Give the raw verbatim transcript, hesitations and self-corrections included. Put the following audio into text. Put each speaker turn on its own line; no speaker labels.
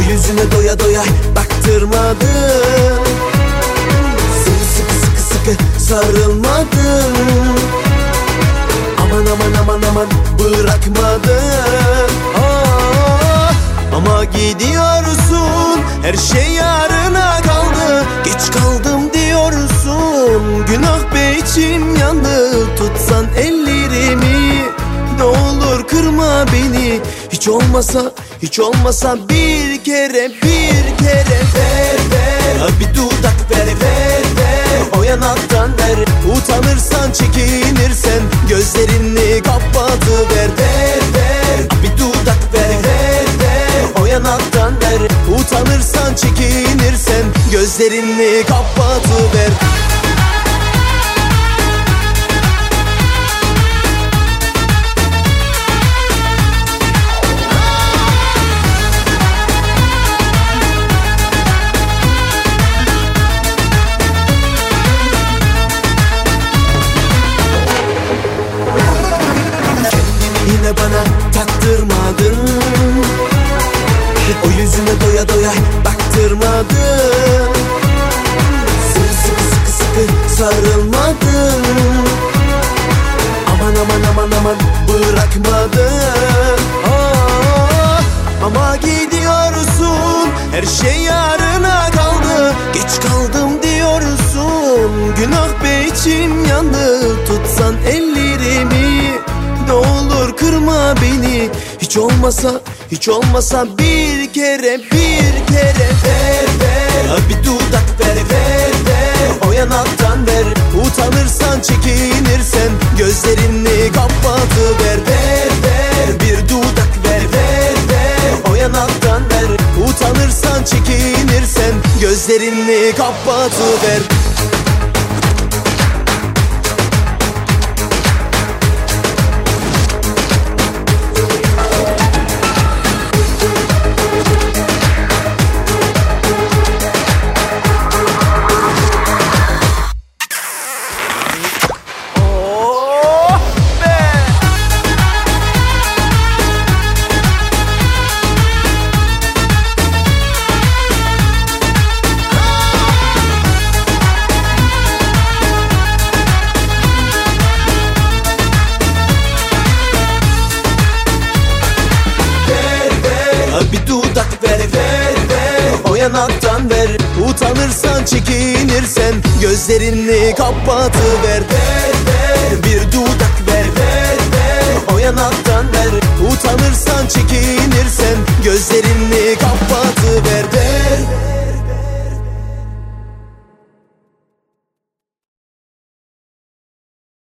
O yüzüne doya doya baktırmadın, sımsıkı sıkı sıkı sarılmadın. Aman aman aman aman bırakmadın. Aa, ama gidiyorsun, her şey yarına kaldı. Geç kaldım diyorsun, günah be içim yandı. Tutsan ellerimi, ne olur kırma beni. Hiç olmasa, hiç olmasa bir kere, bir kere ver ver. Ha bir dudak ver ver ver. O yanaktan ver. Utanırsan, çekinirsen gözlerini kapatıver. Ver ver. Ha bir dudak ver ver ver. O yanaktan ver. Utanırsan, çekinirsen gözlerini kapatıver. Yine bana taktırmadın, o yüzüne doya doya baktırmadın, sımsıkı sıkı sıkı sarılmadın. Aman aman aman aman bırakmadın. Aa, ama gidiyorsun, her şey yarına kaldı. Geç kaldım diyorsun, günah be içim yandı. Tutsan ellerimi, ne olur kırma beni. Hiç olmasa, hiç olmasa bir kere, bir kere ver ver. Ha bir dudak ver ver ver. O yanaktan ver. Utanırsan, çekinirsen gözlerini kapatıver. Ver ver. Bir dudak ver ver ver. O yanaktan ver. Utanırsan, çekinirsen gözlerini kapatıver. Bir dudak ver ver ver. O yanaktan ver. Utanırsan, çekinirsen gözlerini kapatıver. Ver ver. Bir dudak